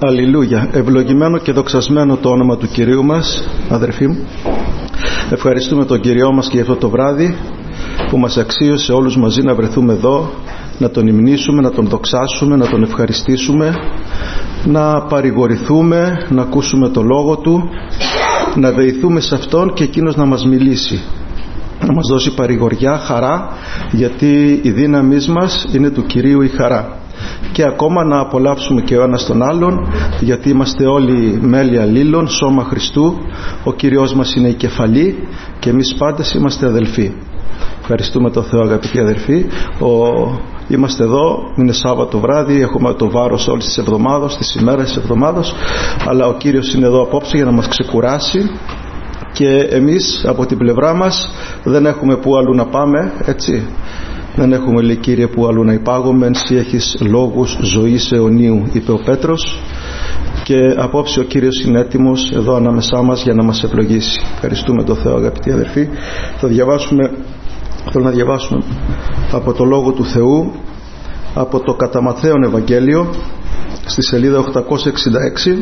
Αλληλούια. Ευλογημένο και δοξασμένο το όνομα του Κυρίου μας, αδερφοί μου. Ευχαριστούμε τον Κυριό μας και για αυτό το βράδυ που μας αξίωσε όλους μαζί να βρεθούμε εδώ, να τον υμνήσουμε, να τον δοξάσουμε, να τον ευχαριστήσουμε, να παρηγορηθούμε, να ακούσουμε το λόγο του, να δεηθούμε σε αυτόν και εκείνος να μας μιλήσει, να μας δώσει παρηγοριά, χαρά, γιατί η δύναμή μας είναι του Κυρίου η χαρά. Και ακόμα να απολαύσουμε και ο ένας τον άλλον, γιατί είμαστε όλοι μέλη αλλήλων, σώμα Χριστού. Ο Κύριος μας είναι η κεφαλή και εμείς πάντες είμαστε αδελφοί. Ευχαριστούμε τον Θεό, αγαπητοί αδελφοί. Είμαστε εδώ, είναι Σάββατο βράδυ, έχουμε το βάρος όλης της εβδομάδας, της ημέρας της εβδομάδας, αλλά ο Κύριος είναι εδώ απόψε για να μας ξεκουράσει και εμείς από την πλευρά μας δεν έχουμε που αλλού να πάμε, έτσι. Δεν έχουμε, λέει, Κύριε, που αλλού να υπάγουμε, εσύ έχεις λόγους ζωής αιωνίου, είπε ο Πέτρος, και απόψε ο Κύριος είναι έτοιμος εδώ ανάμεσά μας για να μας ευλογήσει. Ευχαριστούμε τον Θεό, αγαπητοί αδερφοί. Θέλω να διαβάσουμε από το Λόγο του Θεού, από το κατά Ματθαίον Ευαγγέλιο, στη σελίδα 866.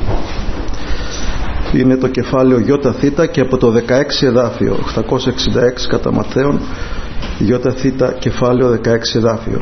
Είναι το κεφάλαιο ΙΘ και από το 16 εδάφιο. 866 κατά Ματθαίον ΙΘ κεφάλαιο 16 εδάφιο.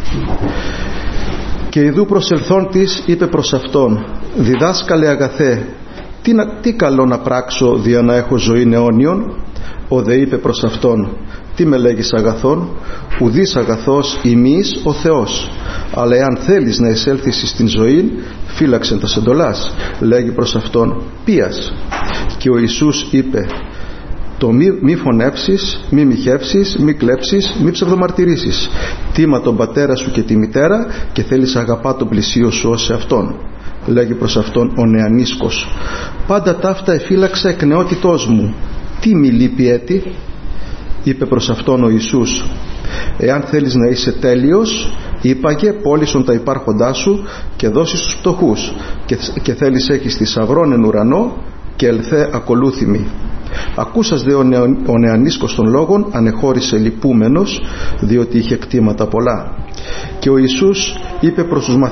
Και ιδού προσελθόν της είπε προς αυτόν, διδάσκαλε αγαθέ, τι καλό να πράξω δια να έχω ζωήν αιώνιον? Ο δε είπε προς αυτόν, τι με λέγεις αγαθόν? Ουδής αγαθός ημείς ο Θεός, αλλά εάν θέλεις να εισέλθεις στην ζωή, φύλαξεν τας εντολάς. Λέγει προς αυτόν, ποίας? Και ο Ιησούς είπε, το μη φωνεύσεις, μη μοιχεύσεις, μη κλέψεις, μη ψευδομαρτυρήσεις. Τίμα τον πατέρα σου και τη μητέρα και θέλεις αγαπά τον πλησίο σου ως εαυτόν. Λέγει προς αυτόν ο νεανίσκος, πάντα ταύτα εφύλαξα εκ νεότητός μου. Τι μη λείπει έτη? Είπε προς αυτόν ο Ιησούς, εάν θέλεις να είσαι τέλειος, είπαγε πώλησον τα υπάρχοντά σου και δώσεις στους φτωχούς, και θέλεις έχεις θησαυρών εν ουρανό, και ελθέ ακολούθημι. Ακούσας δε ο νεανίσκος των λόγων ανεχώρησε λυπούμενος, διότι είχε κτήματα πολλά. Και ο Ιησούς είπε προς τους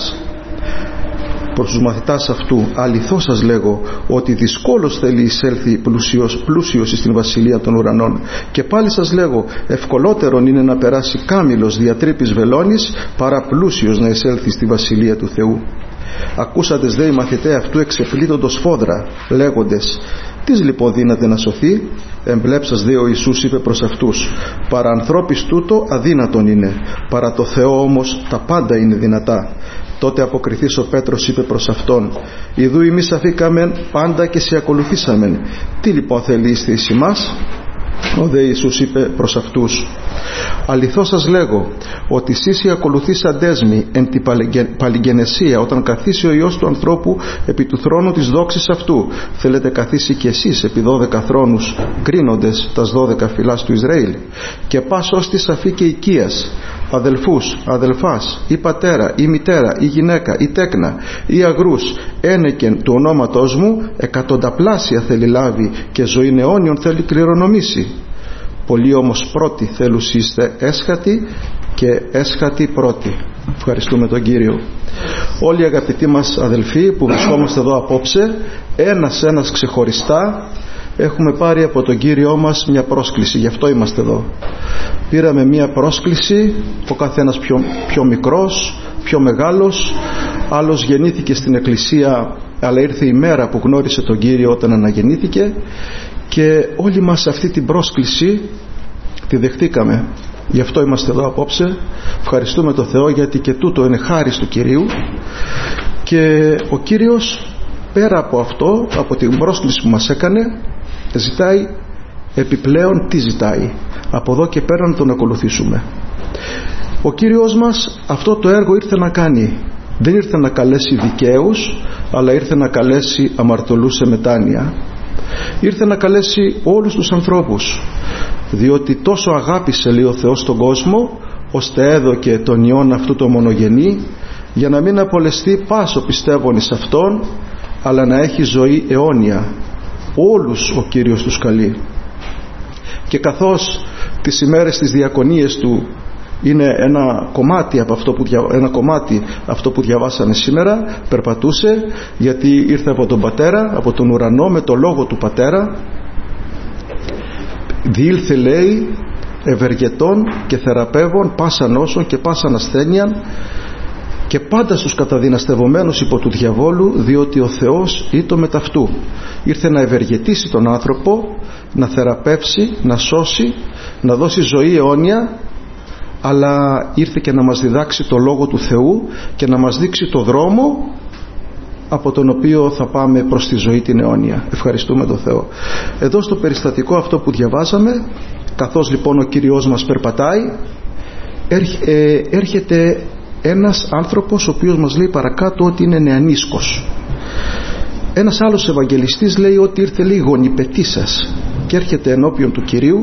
μαθητάς αυτού, αληθώς σας λέγω ότι δυσκόλως θέλει εισέλθει πλούσιος στην βασιλεία των ουρανών. Και πάλι σας λέγω, ευκολότερον είναι να περάσει κάμηλος δια τρύπης βελόνης παρά πλούσιος να εισέλθει στη βασιλεία του Θεού. Ακούσαντες δε οι μαθηταί αυτού εξεφλήττοντος φόδρα, λέγοντες, τις λοιπόν δύναται να σωθεί? Εμπλέψας δε ο Ιησούς είπε προς αυτούς, παρά ανθρώπης τούτο αδύνατον είναι, παρά το Θεό όμως τα πάντα είναι δυνατά. Τότε αποκριθής ο Πέτρος είπε προς αυτόν, ιδού εμείς αφήκαμεν πάντα και σε ακολουθήσαμεν. Τι λοιπόν θέλει είστε εις ημάς? Ο δε Ιησούς είπε προς αυτούς, αληθώς σας λέγω ότι εσείς οι ακολουθήσαντές μη εν την παλιγενεσία, όταν καθίσει ο Υιός του ανθρώπου επί του θρόνου της δόξης αυτού, θέλετε καθίσει κι εσείς επί 12 θρόνους, κρίνοντες τας 12 φυλάς του Ισραήλ? Και πας ως της αφή και οικίας, αδελφούς, αδελφάς, ή πατέρα, ή μητέρα, ή γυναίκα, ή τέκνα, ή αγρούς, ένεκεν του ονόματός μου, εκατονταπλάσια θέλει λάβει και ζωή αιώνιον θέλει κληρονομήσει. Πολλοί όμως πρώτοι θέλους είστε έσχατοι και έσχατοι πρώτοι. Ευχαριστούμε τον Κύριο. Όλοι οι αγαπητοί μας αδελφοί που βρισκόμαστε εδώ απόψε, ένας ξεχωριστά, έχουμε πάρει από τον Κύριό μας μια πρόσκληση, γι' αυτό είμαστε εδώ. Πήραμε μια πρόσκληση, ο καθένας πιο μικρός, πιο μεγάλος, άλλος γεννήθηκε στην εκκλησία, αλλά ήρθε η μέρα που γνώρισε τον Κύριο όταν αναγεννήθηκε, και όλοι μας αυτή την πρόσκληση τη δεχτήκαμε. Γι' αυτό είμαστε εδώ απόψε. Ευχαριστούμε τον Θεό, γιατί και τούτο είναι χάρις του Κυρίου, και ο Κύριος πέρα από αυτό, από την πρόσκληση που μας έκανε, ζητάει επιπλέον. Τι ζητάει? Από εδώ και πέρα να τον ακολουθήσουμε. Ο Κύριος μας αυτό το έργο ήρθε να κάνει. Δεν ήρθε να καλέσει δικαίους, αλλά ήρθε να καλέσει αμαρτωλούς σε μετάνοια. Ήρθε να καλέσει όλους τους ανθρώπους, διότι τόσο αγάπησε, λέει ο Θεός, τον κόσμο, ώστε έδωκε τον Υιόν αυτού το μονογενή, για να μην απολεστεί πάσο πιστεύων εις Αυτόν, αλλά να έχει ζωή αιώνια. Όλους ο Κύριος τους καλεί. Και καθώς τις ημέρες της διακονίας του είναι ένα κομμάτι αυτό που διαβάσαμε σήμερα. Περπατούσε γιατί ήρθε από τον Πατέρα, από τον ουρανό, με το λόγο του Πατέρα. Διήλθε, λέει, ευεργετών και θεραπεύων πάσα νόσων και πάσαν ασθένειαν και πάντα στους καταδυναστευομένους υπό του διαβόλου, διότι ο Θεός ήτο μετ' αυτού. Ήρθε να ευεργετήσει τον άνθρωπο, να θεραπεύσει, να σώσει, να δώσει ζωή αιώνια, αλλά ήρθε και να μας διδάξει το λόγο του Θεού και να μας δείξει το δρόμο από τον οποίο θα πάμε προς τη ζωή την αιώνια. Ευχαριστούμε τον Θεό. Εδώ στο περιστατικό αυτό που διαβάσαμε, καθώς λοιπόν ο Κύριος μας περπατάει, έρχεται ένας άνθρωπος ο οποίος μας λέει παρακάτω ότι είναι νεανίσκος. Ένας άλλος Ευαγγελιστής λέει ότι ήρθε, λέει, γονιπετήσας, και έρχεται ενώπιον του Κυρίου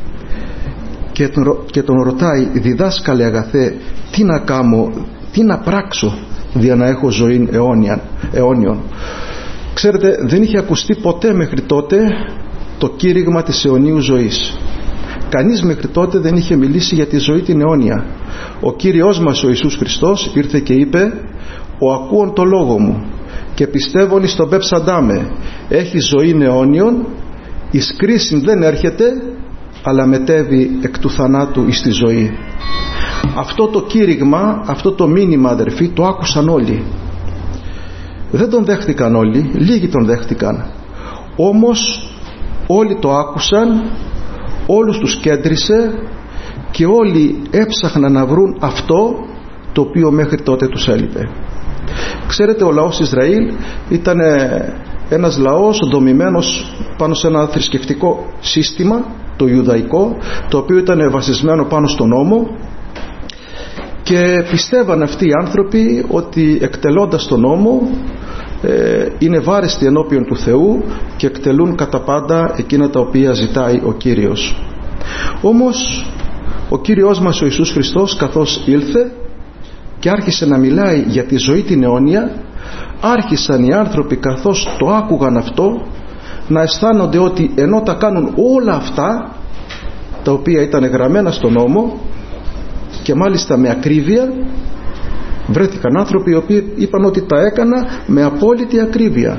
και τον ρωτάει: διδάσκαλε αγαθέ, τι να κάνω, τι να πράξω για να έχω ζωή αιώνιον. Ξέρετε, δεν είχε ακουστεί ποτέ μέχρι τότε το κήρυγμα της αιωνίου ζωής. Κανείς μέχρι τότε δεν είχε μιλήσει για τη ζωή την αιώνια. Ο Κύριος μας ο Ιησούς Χριστός ήρθε και είπε: ο ακούων το λόγο μου και πιστεύων εις τον πέψαντά έχει ζωή αιώνιον, εις κρίσιν δεν έρχεται, αλλά μετέβη εκ του θανάτου εις τη ζωή. Αυτό το κήρυγμα, αυτό το μήνυμα, αδερφοί, το άκουσαν όλοι. Δεν τον δέχτηκαν όλοι, λίγοι τον δέχτηκαν. Όμως όλοι το άκουσαν, όλους τους κέντρισε και όλοι έψαχναν να βρουν αυτό το οποίο μέχρι τότε τους έλειπε. Ξέρετε, ο λαός Ισραήλ ήταν ένας λαός δομημένος πάνω σε ένα θρησκευτικό σύστημα, το Ιουδαϊκό, το οποίο ήταν βασισμένο πάνω στον νόμο, και πιστεύαν αυτοί οι άνθρωποι ότι εκτελώντας τον νόμο είναι βάρεστοι ενώπιον του Θεού και εκτελούν κατά πάντα εκείνα τα οποία ζητάει ο Κύριος. Όμως ο Κύριος μας ο Ιησούς Χριστός, καθώς ήλθε και άρχισε να μιλάει για τη ζωή την αιώνια, άρχισαν οι άνθρωποι, καθώς το άκουγαν αυτό, να αισθάνονται ότι ενώ τα κάνουν όλα αυτά τα οποία ήταν γραμμένα στον νόμο, και μάλιστα με ακρίβεια, βρέθηκαν άνθρωποι οι οποίοι είπαν ότι τα έκανα με απόλυτη ακρίβεια.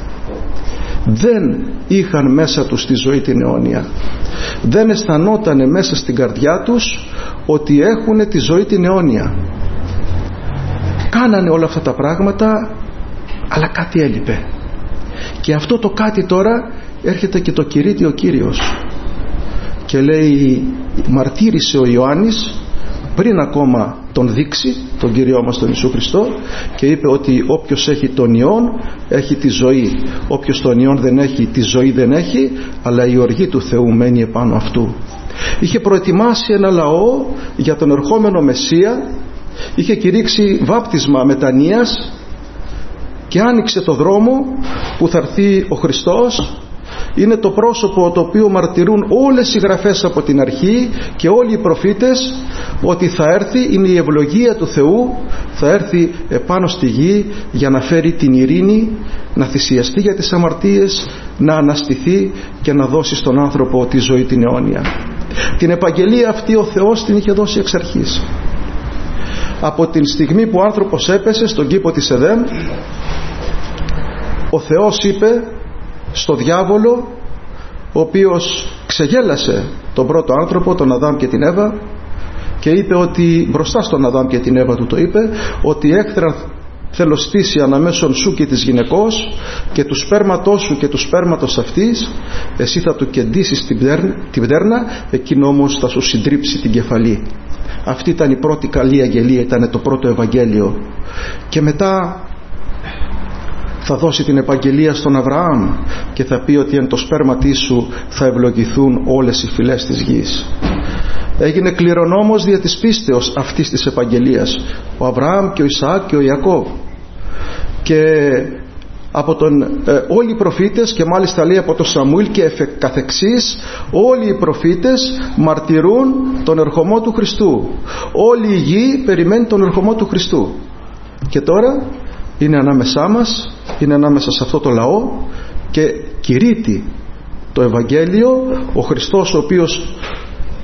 Δεν είχαν μέσα τους τη ζωή την αιώνια. Δεν αισθανότανε μέσα στην καρδιά τους ότι έχουν τη ζωή την αιώνια. Κάνανε όλα αυτά τα πράγματα, αλλά κάτι έλειπε. Και αυτό το κάτι τώρα έρχεται και το κηρύττει ο Κύριος και λέει, μαρτύρησε ο Ιωάννης πριν ακόμα τον δείξει τον Κύριό μας τον Ιησού Χριστό, και είπε ότι όποιος έχει τον Υιόν έχει τη ζωή, όποιος τον Υιόν δεν έχει, τη ζωή δεν έχει, αλλά η οργή του Θεού μένει επάνω αυτού. Είχε προετοιμάσει ένα λαό για τον ερχόμενο Μεσσία, είχε κηρύξει βάπτισμα μετανοίας και άνοιξε το δρόμο που θα έρθει ο Χριστός. Είναι το πρόσωπο το οποίο μαρτυρούν όλες οι γραφές από την αρχή και όλοι οι προφήτες, ότι θα έρθει, είναι η ευλογία του Θεού, θα έρθει επάνω στη γη για να φέρει την ειρήνη, να θυσιαστεί για τις αμαρτίες, να αναστηθεί και να δώσει στον άνθρωπο τη ζωή την αιώνια. Την επαγγελία αυτή ο Θεός την είχε δώσει εξ αρχής. Από την στιγμή που ο άνθρωπος έπεσε στον κήπο της Εδέμ, ο Θεός είπε στο διάβολο, ο οποίος ξεγέλασε τον πρώτο άνθρωπο, τον Αδάμ και την Εύα, και είπε ότι, μπροστά στον Αδάμ και την Εύα του το είπε, ότι έχθρα θέλω στήσει αναμέσων σου και της γυναικός και του σπέρματός σου και του σπέρματος αυτής, εσύ θα του κεντήσεις την πτέρνα, εκείνο όμως θα σου συντρίψει την κεφαλή. Αυτή ήταν η πρώτη καλή αγγελία, ήταν το πρώτο Ευαγγέλιο. Και μετά θα δώσει την επαγγελία στον Αβραάμ και θα πει ότι εν το σπέρματί σου θα ευλογηθούν όλες οι φυλές της γης. Έγινε κληρονόμος δια της πίστεως αυτής της επαγγελίας ο Αβραάμ και ο Ισαάκ και ο Ιακώβ, και από όλοι οι προφήτες, και μάλιστα λέει από τον Σαμουήλ και καθεξής, όλοι οι προφήτες μαρτυρούν τον ερχομό του Χριστού. Όλη η γη περιμένει τον ερχομό του Χριστού, και τώρα είναι ανάμεσά μας, είναι ανάμεσα σε αυτό το λαό και κηρύττει το Ευαγγέλιο, ο Χριστός ο οποίος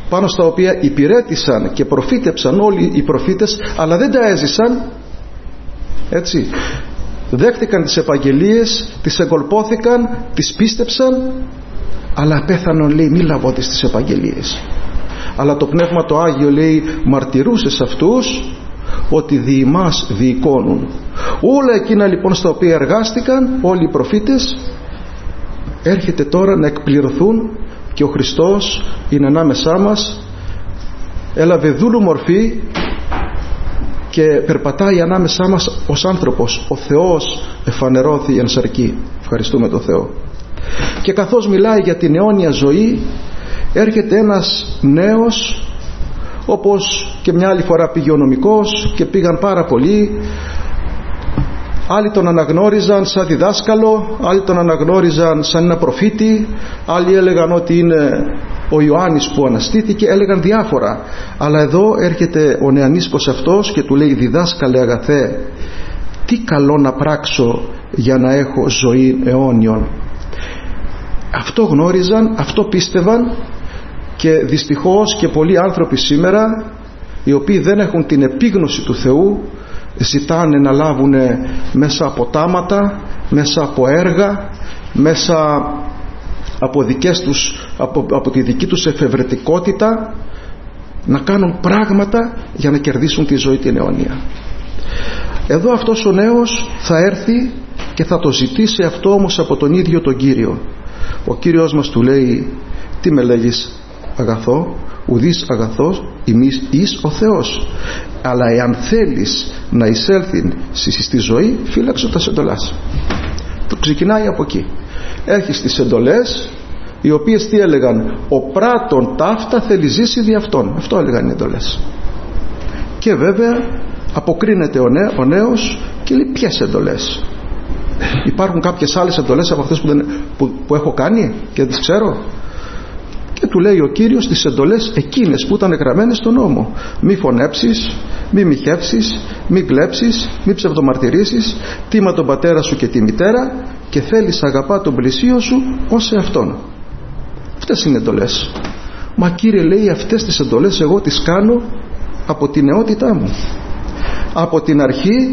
πάνω στα οποία υπηρέτησαν και προφήτεψαν όλοι οι προφήτες, αλλά δεν τα έζησαν, έτσι, δέχτηκαν τις επαγγελίες, τις εγκολπώθηκαν, τις πίστεψαν, αλλά πέθανον, λέει, μη λαβώντες τις επαγγελίες. Αλλά το Πνεύμα το Άγιο, λέει, μαρτυρούσε σε αυτούς ότι δι' ημάς διεικόνουν. Όλα εκείνα λοιπόν στα οποία εργάστηκαν όλοι οι προφήτες, έρχεται τώρα να εκπληρωθούν και ο Χριστός είναι ανάμεσά μας, έλαβε δούλου μορφή και περπατάει ανάμεσά μας ως άνθρωπος. Ο Θεός εφανερώθη εν σαρκί. Ευχαριστούμε τον Θεό. Και καθώς μιλάει για την αιώνια ζωή, έρχεται ένας νέος, όπως και μια άλλη φορά πήγε ο νομικός και πήγαν πάρα πολλοί. Άλλοι τον αναγνώριζαν σαν διδάσκαλο, άλλοι τον αναγνώριζαν σαν ένα προφήτη, άλλοι έλεγαν ότι είναι ο Ιωάννης που αναστήθηκε, έλεγαν διάφορα. Αλλά εδώ έρχεται ο νεανίσκος αυτός και του λέει: διδάσκαλε αγαθέ, τι καλό να πράξω για να έχω ζωή αιώνιον. Αυτό γνώριζαν, αυτό πίστευαν, και δυστυχώς και πολλοί άνθρωποι σήμερα, οι οποίοι δεν έχουν την επίγνωση του Θεού, ζητάνε να λάβουν μέσα από τάματα, μέσα από έργα, μέσα από τη δική τους εφευρετικότητα, να κάνουν πράγματα για να κερδίσουν τη ζωή την αιώνια. Εδώ αυτός ο νέος θα έρθει και θα το ζητήσει αυτό όμως από τον ίδιο τον Κύριο. Ο Κύριος μας του λέει: τι με λέγεις αγαθό? Ουδείς αγαθός ημείς εις ο Θεός, αλλά εάν θέλεις να εισέλθει στη ζωή, φύλαξε τα εντολάς. Το ξεκινάει από εκεί. Έχεις τις εντολές, οι οποίες τι έλεγαν? Ο πράτων ταύτα θέλει ζήσει δι' αυτόν. Αυτό έλεγαν οι εντολές. Και βέβαια αποκρίνεται ο νέος και λέει: ποιες εντολές? Υπάρχουν κάποιες άλλες εντολές από αυτές που έχω κάνει και δεν τις ξέρω? Και του λέει ο Κύριος τις εντολές εκείνες που ήταν γραμμένες στον νόμο: μη φωνέψεις, μη μοιχεύσεις, μη κλέψεις, μη ψευδομαρτυρήσεις, τίμα τον πατέρα σου και τη μητέρα, και θέλεις αγαπά τον πλησίο σου ως εαυτόν. Αυτές είναι εντολές. Μα Κύριε, λέει, αυτές τις εντολές εγώ τις κάνω από την νεότητά μου. Από την αρχή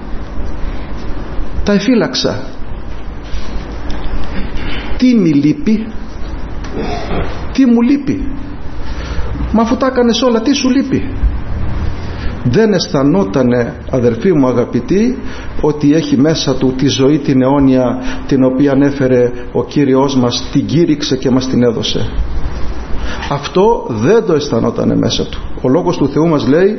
τα εφύλαξα. Τι μη λείπει? Τι μου λείπει? Μα αφού τα έκανες όλα, τι σου λείπει? Δεν αισθανότανε, αδερφοί μου αγαπητοί, ότι έχει μέσα του τη ζωή την αιώνια, την οποία ανέφερε ο Κύριος μας, την κήρυξε και μας την έδωσε. Αυτό δεν το αισθανότανε μέσα του. Ο Λόγος του Θεού μας λέει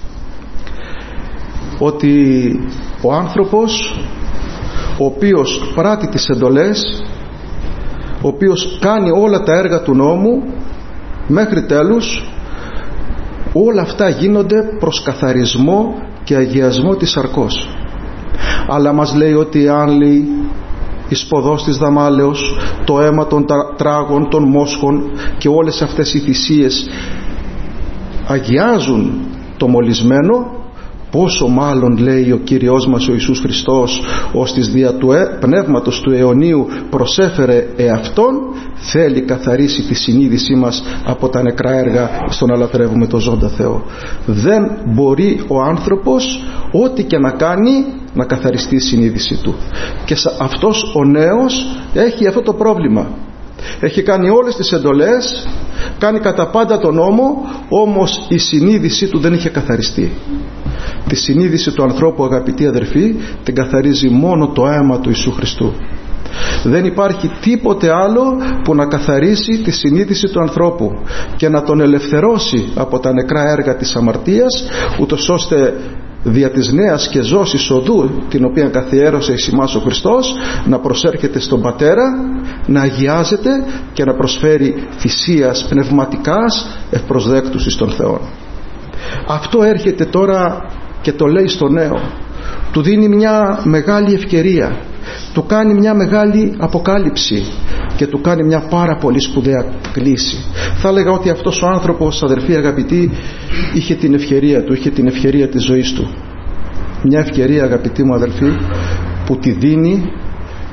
ότι ο άνθρωπος ο οποίος πράττει τις εντολές, ο οποίος κάνει όλα τα έργα του νόμου μέχρι τέλους, όλα αυτά γίνονται προς καθαρισμό και αγιασμό της σαρκός. Αλλά μας λέει ότι αν, λέει, εις ποδός της δαμάλεως, το αίμα των τράγων, των μόσχων και όλες αυτές οι θυσίες αγιάζουν το μολυσμένο, πόσο μάλλον, λέει ο Κύριος μας ο Ιησούς Χριστός, ως της δια του Πνεύματος του αιωνίου προσέφερε εαυτόν, θέλει καθαρίσει τη συνείδησή μας από τα νεκρά έργα στο να λατρεύουμε το ζώντα Θεό. Δεν μπορεί ο άνθρωπος ό,τι και να κάνει να καθαριστεί η συνείδηση του. Και αυτός ο νέος έχει αυτό το πρόβλημα. Έχει κάνει όλες τις εντολές, κάνει κατά πάντα τον νόμο, όμως η συνείδησή του δεν είχε καθαριστεί. Τη συνείδηση του ανθρώπου, αγαπητοί αδερφοί, την καθαρίζει μόνο το αίμα του Ιησού Χριστού. Δεν υπάρχει τίποτε άλλο που να καθαρίσει τη συνείδηση του ανθρώπου και να τον ελευθερώσει από τα νεκρά έργα της αμαρτίας, ούτως ώστε δια της νέας και ζώσης οδού, την οποία καθιέρωσε εις ημάς ο Χριστός, να προσέρχεται στον Πατέρα, να αγιάζεται και να προσφέρει θυσίας πνευματικάς ευπροσδέκτους εις τον Θεό. Αυτό έρχεται τώρα και το λέει στο νέο, του δίνει μια μεγάλη ευκαιρία, του κάνει μια μεγάλη αποκάλυψη και του κάνει μια πάρα πολύ σπουδαία κλίση. Θα έλεγα ότι αυτός ο άνθρωπος, αδερφοί αγαπητοί, είχε την ευκαιρία του, είχε την ευκαιρία της ζωής του. Μια ευκαιρία, αγαπητοί μου αδελφοί, που τη δίνει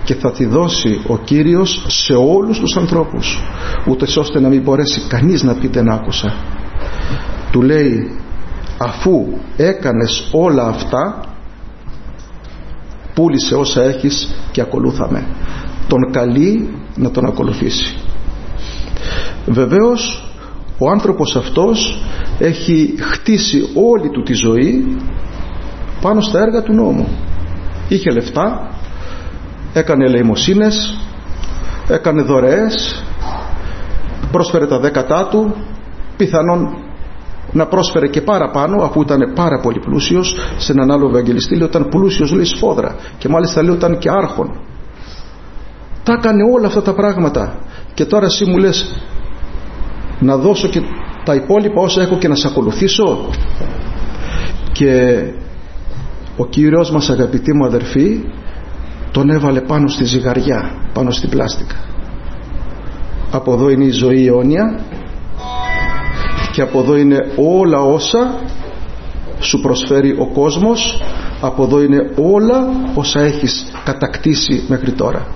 και θα τη δώσει ο Κύριος σε όλους τους ανθρώπους, ούτως ώστε να μην μπορέσει κανείς να πει δεν άκουσα. Του λέει, αφού έκανες όλα αυτά, πούλησε όσα έχεις και ακολούθαμε. Τον καλεί να τον ακολουθήσει. Βεβαίως ο άνθρωπος αυτός έχει χτίσει όλη του τη ζωή πάνω στα έργα του νόμου. Είχε λεφτά, έκανε ελεημοσύνες, έκανε δωρεές, πρόσφερε τα δέκατά του, πιθανόν να πρόσφερε και παραπάνω, αφού ήταν πάρα πολύ πλούσιος. Σε έναν άλλο ευαγγελιστή λέει ότι ήταν πλούσιος, λέει, σφόδρα, και μάλιστα λέει ότι ήταν και άρχον. Τα έκανε όλα αυτά τα πράγματα, και τώρα εσύ μου λες να δώσω και τα υπόλοιπα όσα έχω και να σε ακολουθήσω? Και ο Κύριος μας, αγαπητοί μου αδερφοί, τον έβαλε πάνω στη ζυγαριά, πάνω στην πλάστικα. Από εδώ είναι η ζωή αιώνια, και από εδώ είναι όλα όσα σου προσφέρει ο κόσμος, από εδώ είναι όλα όσα έχεις κατακτήσει μέχρι τώρα.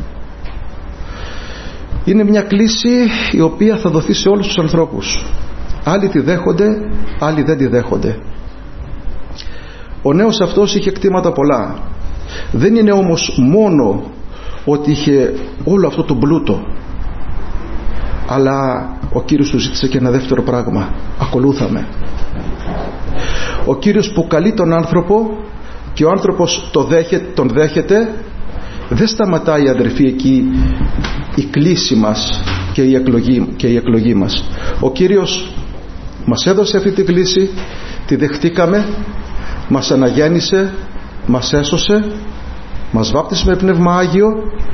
Είναι μια κλίση η οποία θα δοθεί σε όλους τους ανθρώπους. Άλλοι τη δέχονται, άλλοι δεν τη δέχονται. Ο νέος αυτός είχε κτήματα πολλά. Δεν είναι όμως μόνο ότι είχε όλο αυτό το πλούτο, αλλά ο Κύριος του ζήτησε και ένα δεύτερο πράγμα: ακολούθαμε. Ο Κύριος που καλεί τον άνθρωπο και ο άνθρωπος τον δέχεται, δεν σταματάει, αδερφοί, εκεί η κλίση μας και η εκλογή μας. Ο Κύριος μας έδωσε αυτή τη κλίση, τη δεχτήκαμε, μας αναγέννησε, μας έσωσε, μας βάπτισε με Πνεύμα Άγιο,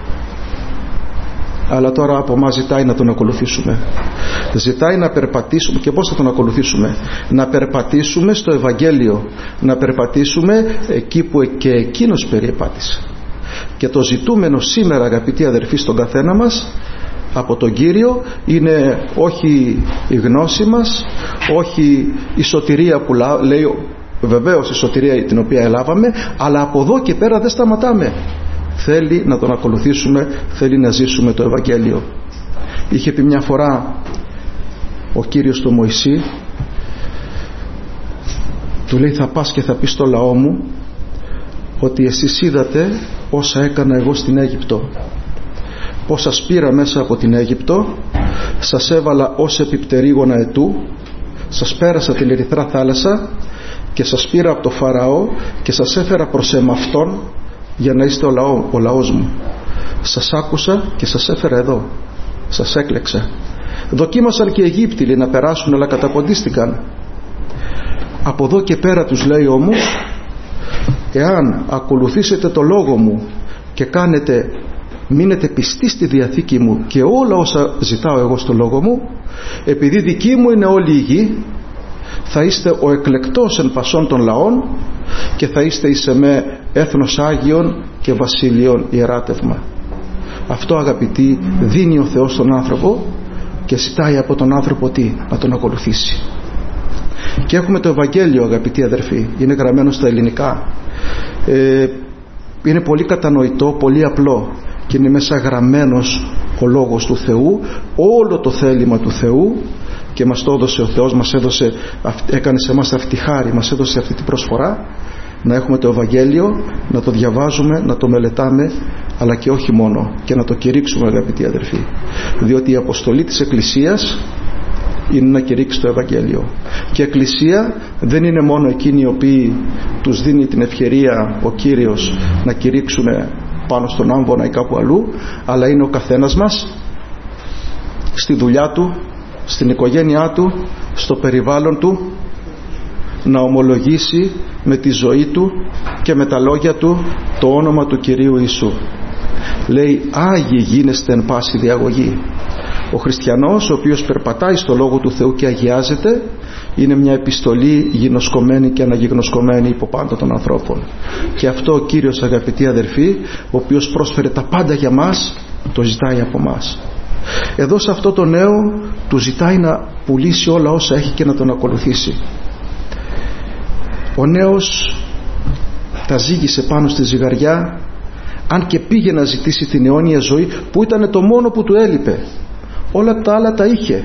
αλλά τώρα από μας ζητάει να τον ακολουθήσουμε. Ζητάει να περπατήσουμε. Και πώς θα τον ακολουθήσουμε? Να περπατήσουμε στο Ευαγγέλιο, να περπατήσουμε εκεί που και εκείνος περιεπάτησε. Και το ζητούμενο σήμερα, αγαπητοί αδερφοί, στον καθένα μας από τον Κύριο είναι όχι η γνώση μας, όχι η σωτηρία που λέει, βεβαίως η σωτηρία την οποία ελάβαμε, αλλά από εδώ και πέρα δεν σταματάμε. Θέλει να τον ακολουθήσουμε, θέλει να ζήσουμε το Ευαγγέλιο. Είχε πει μια φορά ο Κύριος του Μωυσή, του λέει, θα πας και θα πεις στο λαό μου ότι εσείς είδατε όσα έκανα εγώ στην Αίγυπτο, πως σας πήρα μέσα από την Αίγυπτο, σας έβαλα ως επιπτερίγωνα ετού, σας πέρασα την Ερυθρά θάλασσα και σας πήρα από το Φαραώ και σας έφερα προς εμαυτόν για να είστε ο λαός μου. Σας άκουσα και σας έφερα εδώ, σας έκλεξα. Δοκίμασαν και οι Αιγύπτιοι να περάσουν, αλλά καταποντίστηκαν. Από εδώ και πέρα τους λέει όμως, εάν ακολουθήσετε το λόγο μου και μείνετε πιστοί στη Διαθήκη μου και όλα όσα ζητάω εγώ στο λόγο μου, επειδή δική μου είναι όλη η γη, θα είστε ο εκλεκτός εν πασών των λαών και θα είστε εις εμέ έθνος Άγιον και βασίλειον ιεράτευμα. Αυτό, αγαπητοί, δίνει ο Θεός στον άνθρωπο και ζητάει από τον άνθρωπο τι? Να τον ακολουθήσει. Και έχουμε το Ευαγγέλιο, αγαπητοί αδερφοί, είναι γραμμένο στα ελληνικά, είναι πολύ κατανοητό, πολύ απλό, και είναι μέσα γραμμένος ο Λόγος του Θεού, όλο το θέλημα του Θεού, και μας το έδωσε ο Θεός, έκανε σε εμάς αυτή τη χάρη, μας έδωσε αυτή την προσφορά, να έχουμε το Ευαγγέλιο, να το διαβάζουμε, να το μελετάμε, αλλά και όχι μόνο, και να το κηρύξουμε, αγαπητοί αδερφοί, διότι η αποστολή της Εκκλησίας είναι να κηρύξει το Ευαγγέλιο. Και η Εκκλησία δεν είναι μόνο εκείνοι οι οποίοι τους δίνει την ευκαιρία ο Κύριος να κηρύξουν πάνω στον άμβονα ή κάπου αλλού, αλλά είναι ο καθένας μας στη δουλειά του, στην οικογένειά του, στο περιβάλλον του, να ομολογήσει με τη ζωή του και με τα λόγια του το όνομα του Κυρίου Ιησού. Λέει, Άγιοι γίνεστε εν πάση διαγωγή. Ο χριστιανός ο οποίος περπατάει στο Λόγο του Θεού και αγιάζεται είναι μια επιστολή γινωσκωμένη και αναγιγνωσκωμένη υπό πάντα των ανθρώπων. Και αυτό ο Κύριος, αγαπητοί αδερφοί, ο οποίος πρόσφερε τα πάντα για μας, το ζητάει από μας. Εδώ σε αυτό το νέο του ζητάει να πουλήσει όλα όσα έχει και να τον ακολουθήσει. Ο νέος τα ζύγισε πάνω στη ζυγαριά, αν και πήγε να ζητήσει την αιώνια ζωή που ήταν το μόνο που του έλειπε. Όλα τα άλλα τα είχε.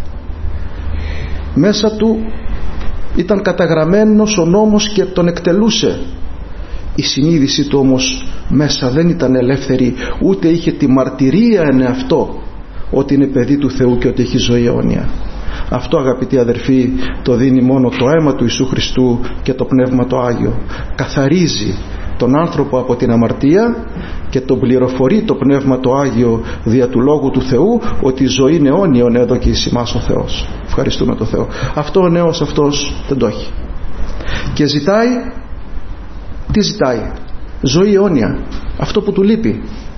Μέσα του ήταν καταγραμμένος ο νόμος και τον εκτελούσε. Η συνείδηση του όμως μέσα δεν ήταν ελεύθερη, ούτε είχε τη μαρτυρία εν εαυτό ότι είναι παιδί του Θεού και ότι έχει ζωή αιώνια. Αυτό, αγαπητοί αδερφοί, το δίνει μόνο το αίμα του Ιησού Χριστού και το Πνεύμα το Άγιο. Καθαρίζει τον άνθρωπο από την αμαρτία και τον πληροφορεί το Πνεύμα το Άγιο δια του Λόγου του Θεού ότι η ζωή είναι αιώνιον εδώ και εις ημάς ο Θεός. Ευχαριστούμε τον Θεό. Αυτό ο νέος αυτός δεν το έχει. Και ζητάει, τι ζητάει? Ζωή αιώνια, αυτό που του λείπει.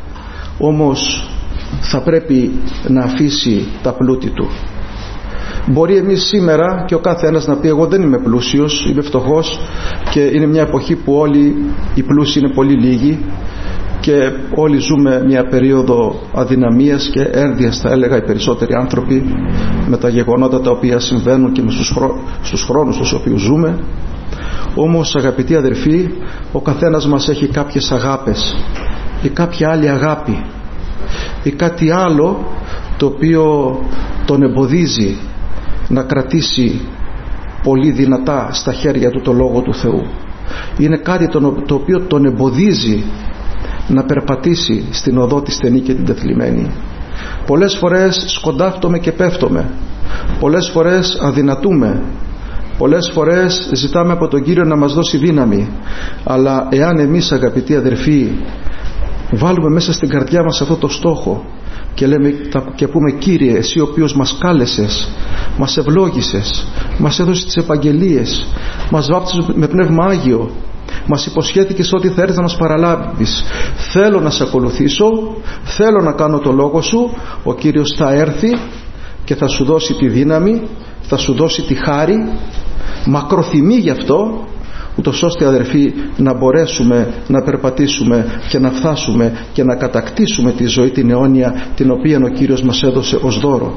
Όμως θα πρέπει να αφήσει τα πλούτη του. Μπορεί εμείς σήμερα και ο κάθε ένας να πει εγώ δεν είμαι πλούσιος, είμαι φτωχός, και είναι μια εποχή που όλοι οι πλούσιοι είναι πολύ λίγοι και όλοι ζούμε μια περίοδο αδυναμίας και ένδυας, θα έλεγα, οι περισσότεροι άνθρωποι, με τα γεγονότα τα οποία συμβαίνουν και στους χρόνους τους οποίους ζούμε. Όμως, αγαπητοί αδερφοί, ο καθένας μας έχει κάποιες αγάπες ή κάποια άλλη αγάπη ή κάτι άλλο το οποίο τον εμποδίζει να κρατήσει πολύ δυνατά στα χέρια του το Λόγο του Θεού. Είναι κάτι το οποίο τον εμποδίζει να περπατήσει στην οδό τη στενή και την τεθλιμμένη. Πολλές φορές σκοντάφτομαι και πέφτομαι, πολλές φορές αδυνατούμε, πολλές φορές ζητάμε από τον Κύριο να μας δώσει δύναμη, αλλά εάν εμείς, αγαπητοί αδερφοί, βάλουμε μέσα στην καρδιά μας αυτό το στόχο και πούμε Κύριε, εσύ ο οποίος μας κάλεσες, μας ευλόγησες, μας έδωσες τις επαγγελίες, μας βάπτισες με Πνεύμα Άγιο, μας υποσχέθηκες ότι θα έρθεις να μας παραλάβεις, θέλω να σε ακολουθήσω, θέλω να κάνω το λόγο σου. Ο Κύριος θα έρθει και θα σου δώσει τη δύναμη, θα σου δώσει τη χάρη, μακροθυμεί γι' αυτό, ούτως ώστε, αδερφοί, να μπορέσουμε να περπατήσουμε και να φτάσουμε και να κατακτήσουμε τη ζωή την αιώνια, την οποία ο Κύριος μας έδωσε ως δώρο.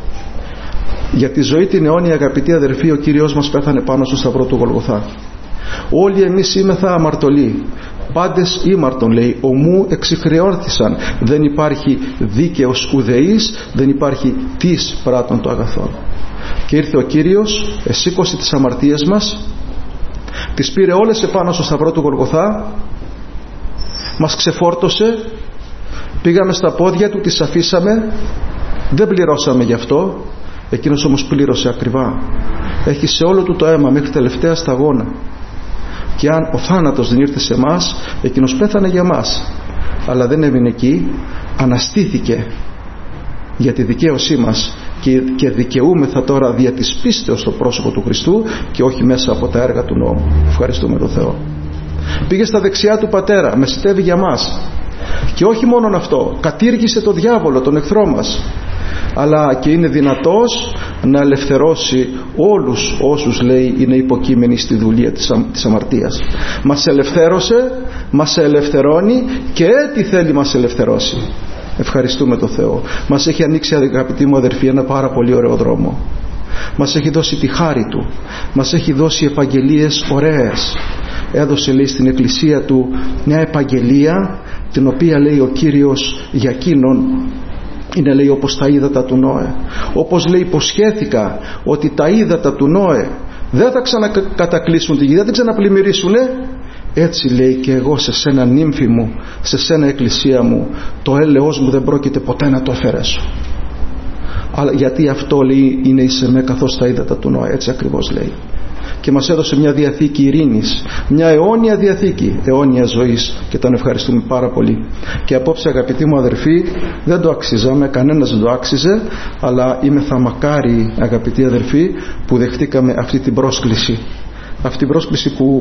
Για τη ζωή την αιώνια, αγαπητοί αδερφοί, ο Κύριος μας πέθανε πάνω στο σταυρό του Γολγοθά. Όλοι εμείς είμεθα αμαρτωλοί, πάντες ήμαρτον, λέει, ομού εξυχρεώθησαν, δεν υπάρχει δίκαιος ουδεής, δεν υπάρχει της πράτων το αγαθόν. Και ήρθε ο Κύριος, εσήκωσε τις αμαρτίες μας, τις πήρε όλες επάνω στο σταυρό του Γολγοθά, μας ξεφόρτωσε, πήγαμε στα πόδια του, τις αφήσαμε, δεν πληρώσαμε γι' αυτό, εκείνος όμως πλήρωσε ακριβά. Έχει σε όλο του το αίμα μέχρι τελευταία σταγόνα. Και αν ο θάνατος δεν ήρθε σε εμάς, εκείνος πέθανε για μας, αλλά δεν έμεινε εκεί, αναστήθηκε για τη δικαίωσή μας και δικαιούμεθα τώρα δια της πίστεως στο πρόσωπο του Χριστού και όχι μέσα από τα έργα του νόμου. Ευχαριστούμε τον Θεό. Πήγε στα δεξιά του Πατέρα, μεσητεύει για μας, και όχι μόνον αυτό, κατήργησε τον διάβολο, τον εχθρό μας, αλλά και είναι δυνατός να ελευθερώσει όλους όσους, λέει, είναι υποκείμενοι στη δουλεία της αμαρτίας. Μας ελευθέρωσε, μας ελευθερώνει και τι θέλει μας ελευθερώσει. Ευχαριστούμε τον Θεό. Μας έχει ανοίξει, αγαπητοί μου αδερφοί, ένα πάρα πολύ ωραίο δρόμο. Μας έχει δώσει τη χάρη Του, μας έχει δώσει επαγγελίες ωραίες. Έδωσε, λέει, στην Εκκλησία Του μια επαγγελία, την οποία, λέει, ο Κύριος για εκείνον είναι, λέει, όπως τα ύδατα του Νόε. Όπως, λέει, υποσχέθηκα ότι τα ύδατα του Νόε δεν θα ξανακατακλείσουν τη γη, δεν θα ξαναπλημμυρίσουνε, έτσι, λέει, και εγώ σε σένα, νύμφη μου, σε σένα, Εκκλησία μου, το έλεος μου δεν πρόκειται ποτέ να το αφαιρέσω. Αλλά γιατί αυτό, λέει, είναι εις εμέ καθώς τα ύδατα του Νόε. Έτσι ακριβώς λέει. Και μας έδωσε μια διαθήκη ειρήνης, μια αιώνια διαθήκη, αιώνια ζωής, και τον ευχαριστούμε πάρα πολύ. Και απόψε, αγαπητοί μου αδερφοί, δεν το αξίζαμε, κανένας δεν το άξιζε, αλλά είμαι θα μακάρι, αγαπητοί αδερφοί, που δεχτήκαμε αυτή την πρόσκληση. Αυτή την πρόσκληση που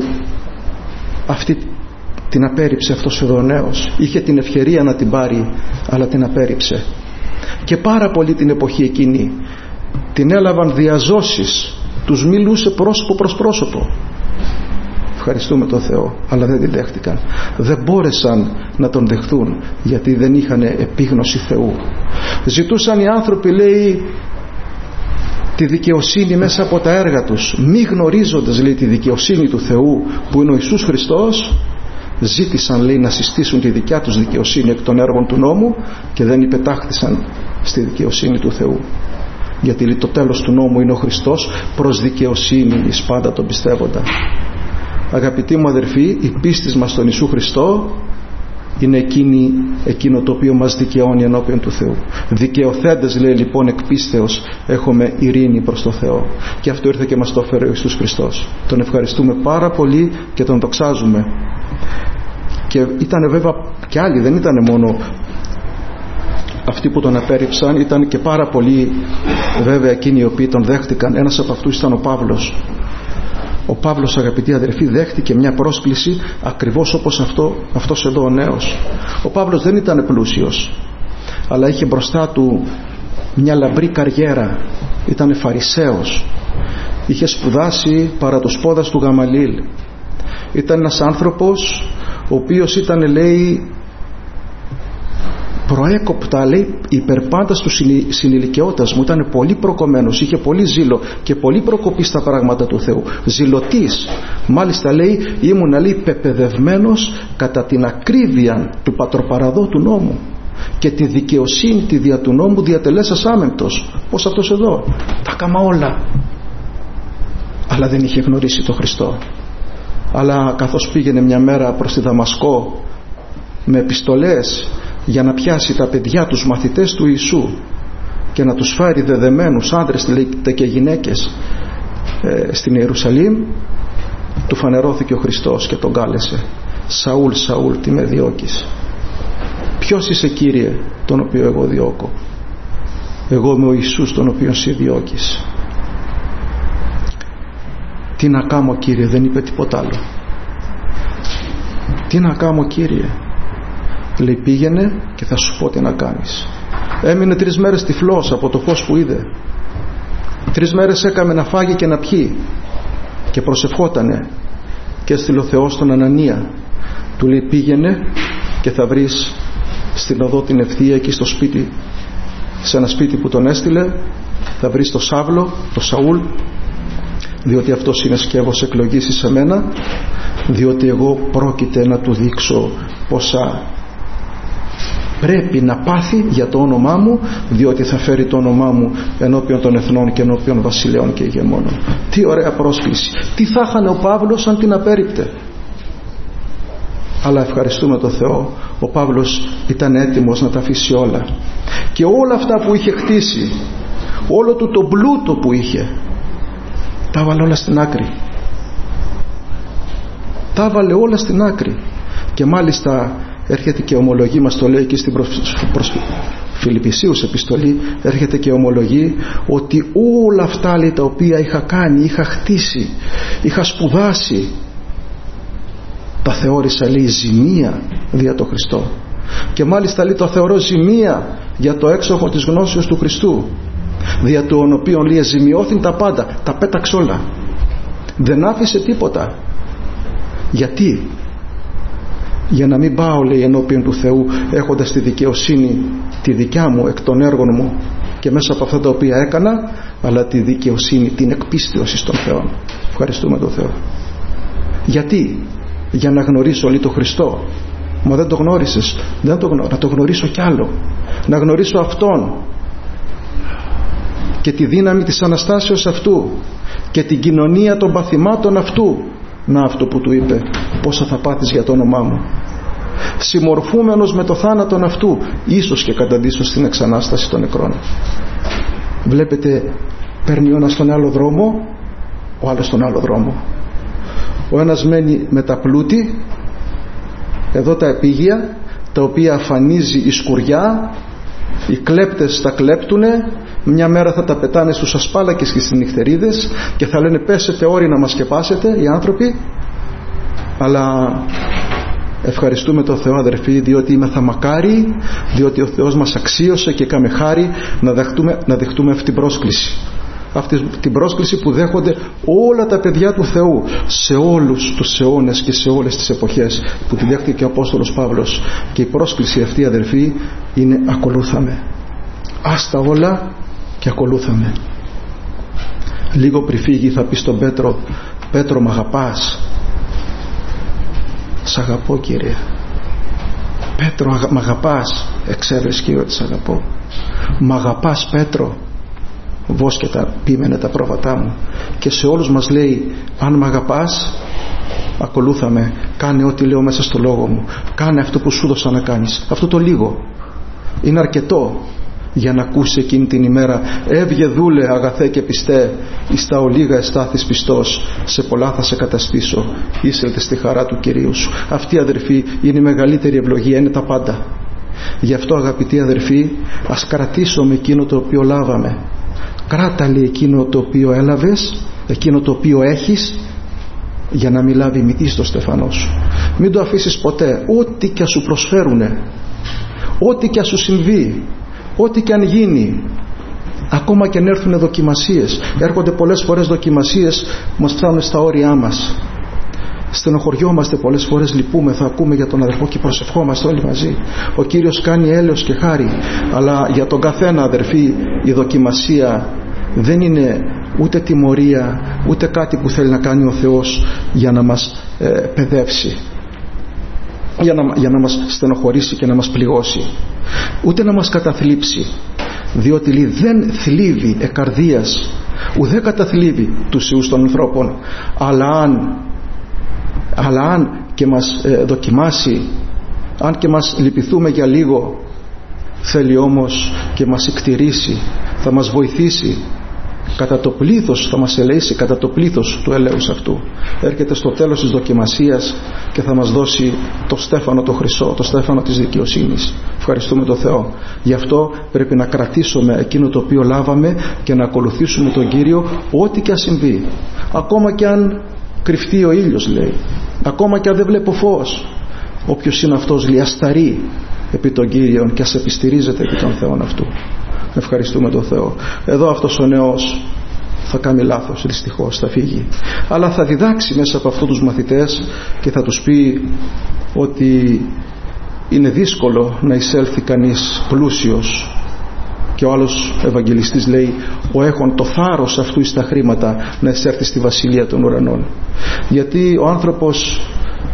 αυτή την απέρριψε αυτός εδώ ο νέος. Είχε την ευκαιρία να την πάρει, αλλά την απέρριψε. Και πάρα πολύ την εποχή εκείνη την έλαβαν διαζώσεις, τους μιλούσε πρόσωπο προς πρόσωπο. Ευχαριστούμε τον Θεό, αλλά δεν την δέχτηκαν. Δεν μπόρεσαν να τον δεχθούν, γιατί δεν είχαν επίγνωση Θεού. Ζητούσαν οι άνθρωποι, λέει, τη δικαιοσύνη μέσα από τα έργα τους, μη γνωρίζοντας, λέει, τη δικαιοσύνη του Θεού που είναι ο Ιησούς Χριστός. ζήτησαν, λέει, να συστήσουν τη δικιά τους δικαιοσύνη εκ των έργων του νόμου και δεν υπετάχθησαν στη δικαιοσύνη του Θεού. Γιατί το τέλος του νόμου είναι ο Χριστός, προς δικαιοσύνη εις πάντα τον πιστεύοντα. Αγαπητοί μου αδερφοί, η πίστη μας στον Ιησού Χριστό είναι εκείνο το οποίο μας δικαιώνει ενώπιον του Θεού. Δικαιωθέντες, λέει, λοιπόν, εκ πίστεως έχουμε ειρήνη προς το Θεό. Και αυτό ήρθε και μας το έφερε ο Ιησούς Χριστός. Τον ευχαριστούμε πάρα πολύ και τον δοξάζουμε. Και ήταν βέβαια και άλλοι, δεν ήταν μόνο αυτοί που τον απέρριψαν, ήταν και πάρα πολλοί βέβαια εκείνοι οι οποίοι τον δέχτηκαν. Ένας από αυτούς ήταν ο Παύλος. Ο Παύλος, αγαπητοί αδερφοί, δέχτηκε μια πρόσκληση ακριβώς όπως αυτός εδώ ο νέος. Ο Παύλος δεν ήταν πλούσιος, αλλά είχε μπροστά του μια λαμπρή καριέρα. Ήταν Φαρισαίος, είχε σπουδάσει παρά τους πόδας του Γαμαλήλ. Ήταν ένας άνθρωπος ο οποίος ήταν, λέει, προέκοπτα, λέει, υπερπάντας του συνηλικιώτας μου. Ήταν πολύ προκομμένος, είχε πολύ ζήλο και πολύ προκοπή στα πράγματα του Θεού, ζηλωτής. Μάλιστα, λέει, ήμουνα, λέει, πεπαιδευμένος κατά την ακρίβεια του πατροπαραδότου νόμου και τη δικαιοσύνη τη δια του νόμου διατελέσας άμεμπτος. Πως αυτός εδώ τα κάμα όλα, αλλά δεν είχε γνωρίσει τον Χριστό. Αλλά καθώς πήγαινε μια μέρα προς τη Δαμασκό με επιστολές για να πιάσει τα παιδιά, τους μαθητές του Ιησού, και να τους φάρει δεδεμένους άντρες και γυναίκες στην Ιερουσαλήμ, του φανερώθηκε ο Χριστός και τον κάλεσε: Σαούλ, Σαούλ, τι με διώκεις? Ποιος είσαι, Κύριε, τον οποίο εγώ διώκω? Εγώ είμαι ο Ιησούς, τον οποίο σε διώκεις. Τι να κάνω, Κύριε? Δεν είπε τίποτα άλλο. Τι να κάνω, Κύριε? Λέει, πήγαινε και θα σου πω τι να κάνεις. Έμεινε 3 μέρες τυφλός από το φως που είδε. 3 μέρες έκαμε να φάγει και να πιει και προσευχότανε, και έστειλε ο Θεός τον Ανανία. Του λέει, πήγαινε και θα βρεις στην οδό την ευθεία, εκεί στο σπίτι, σε ένα σπίτι που τον έστειλε, θα βρεις τον Σάβλο, τον Σαούλ, διότι αυτός είναι σκεύος εκλογής εις εμένα, διότι εγώ πρόκειται να του δείξω πόσα πρέπει να πάθει για το όνομά μου, διότι θα φέρει το όνομά μου ενώπιον των εθνών και ενώπιον βασιλέων και ηγεμόνων. Τι ωραία πρόσκληση! Τι θα είχανε ο Παύλος αν την απέρριπτε? Αλλά ευχαριστούμε τον Θεό, ο Παύλος ήταν έτοιμος να τα αφήσει όλα, και όλα αυτά που είχε χτίσει, όλο του το πλούτο που είχε, τα έβαλε όλα στην άκρη. Τα έβαλε όλα στην άκρη. Και μάλιστα έρχεται και ομολογεί, μας το λέει και στην προς Φιλιππισίους επιστολή, έρχεται και ομολογεί ότι όλα αυτά, λέει, τα οποία είχα κάνει, είχα χτίσει, είχα σπουδάσει, τα θεώρησα, λέει, ζημία δια το Χριστό. Και μάλιστα, λέει, το θεωρώ ζημία για το έξοχο της γνώσεως του Χριστού, δια του οποίον, λέει, ζημιώθην τα πάντα, τα πέταξε όλα, δεν άφησε τίποτα. Γιατί? Για να μην πάω, λέει, ενώπιον του Θεού έχοντας τη δικαιοσύνη τη δικιά μου εκ των έργων μου και μέσα από αυτά τα οποία έκανα, αλλά τη δικαιοσύνη την εκπίστεως των Θεών. Ευχαριστούμε τον Θεό. Γιατί? Για να γνωρίσω, λέει, τον Χριστό. Μα δεν το γνώρισες? Δεν το γνωρίζω. Να το γνωρίσω κι άλλο, να γνωρίσω Αυτόν και τη δύναμη της Αναστάσεως Αυτού και την κοινωνία των παθημάτων Αυτού. Να, αυτό που του είπε, πόσα θα πάθεις για το όνομά μου, συμμορφούμενος με το θάνατον Αυτού, ίσως και καταντήσω στην εξανάσταση των νεκρών. Βλέπετε, παίρνει ο ένας τον άλλο δρόμο, ο άλλος τον άλλο δρόμο. Ο ένας μένει με τα πλούτη, εδώ τα επίγεια, τα οποία αφανίζει η σκουριά, οι κλέπτες τα κλέπτουνε, μια μέρα θα τα πετάνε στους ασπάλακες και στις νυχτερίδες και θα λένε πέσετε όροι να μας σκεπάσετε οι άνθρωποι. Αλλά ευχαριστούμε τον Θεό, αδερφοί, διότι είμεθα μακάρι, διότι ο Θεός μας αξίωσε και έκαμε χάρη να δεχτούμε αυτή την πρόσκληση, αυτή την πρόσκληση που δέχονται όλα τα παιδιά του Θεού σε όλους τους αιώνες και σε όλες τις εποχές, που τη δέχτηκε ο Απόστολος Παύλος. Και η πρόσκληση αυτή, αδερφοί, είναι ακολούθαμε. Άστα όλα και ακολούθαμε. Λίγο πριν φύγει θα πει στον Πέτρο, Πέτρο, μ' αγαπάς? Σ' αγαπώ, Κύριε. Πέτρο, μ' αγαπάς? Εξέβρες, Κύριε, ότι σ' αγαπώ. Μ' αγαπάς, Πέτρο? Βόσκετα πείμενε τα πρόβατά μου. Και σε όλους μας λέει, αν μ' αγαπάς, ακολούθαμε, κάνε ό,τι λέω μέσα στο λόγο μου, κάνε αυτό που σου δώσα να κάνεις. Αυτό το λίγο είναι αρκετό για να ακούσει εκείνη την ημέρα, έβγε δούλε αγαθέ και πιστέ, εις τα ολίγα εστάθης πιστός, σε πολλά θα σε καταστήσω, είσελθε στη χαρά του Κυρίου σου. Αυτή, αδερφοί, είναι η μεγαλύτερη ευλογία, είναι τα πάντα. Γι' αυτό, αγαπητοί αδερφοί, ας κρατήσουμε εκείνο το οποίο λάβαμε. Κράτα, λέει, εκείνο το οποίο έλαβες, εκείνο το οποίο έχεις, για να μην λάβει μηδή στο στεφανό σου. Μην το αφήσεις ποτέ, ό,τι και ας σου προσφέρουνε, ό,τι και ας σου συμβεί, ό,τι και αν γίνει, ακόμα και αν έρθουν δοκιμασίες. Έρχονται πολλές φορές δοκιμασίες που μας φτάνουν στα όρια μας. Στενοχωριόμαστε πολλές φορές, λυπούμεθα, ακούμε για τον αδερφό και προσευχόμαστε όλοι μαζί. Ο Κύριος κάνει έλεος και χάρη, αλλά για τον καθένα, αδερφοί, η δοκιμασία δεν είναι ούτε τιμωρία, ούτε κάτι που θέλει να κάνει ο Θεός για να μας παιδεύσει, για να μας στενοχωρήσει και να μας πληγώσει, ούτε να μας καταθλίψει, διότι λέει, δεν θλίβει εκαρδίας, ουδέ καταθλίβει τους ιούς των ανθρώπων, αλλά αν και μας δοκιμάσει, αν και μας λυπηθούμε για λίγο, θέλει όμως και μας εκτηρήσει, θα μας βοηθήσει κατά το πλήθος, θα μας ελεήσει κατά το πλήθος του ελέους αυτού. Έρχεται στο τέλος της δοκιμασίας και θα μας δώσει το στέφανο το χρυσό, το στέφανο της δικαιοσύνης. Ευχαριστούμε τον Θεό. Γι' αυτό πρέπει να κρατήσουμε εκείνο το οποίο λάβαμε και να ακολουθήσουμε τον Κύριο ό,τι και αν συμβεί. Ακόμα και αν κρυφτεί ο ήλιος, λέει, ακόμα και αν δεν βλέπω φως, όποιος είναι αυτός, λέει, ασταρεί επί τον Κύριον και ας επιστηρίζεται επί των Θεών αυτού. Ευχαριστούμε τον Θεό. Εδώ αυτός ο νέος θα κάνει λάθος, δυστυχώς θα φύγει, αλλά θα διδάξει μέσα από αυτούς τους μαθητές και θα τους πει ότι είναι δύσκολο να εισέλθει κανείς πλούσιος, και ο άλλος Ευαγγελιστής λέει, ο έχων το θάρρος αυτού εις τα χρήματα να εισέλθει στη Βασιλεία των Ουρανών. Γιατί ο άνθρωπος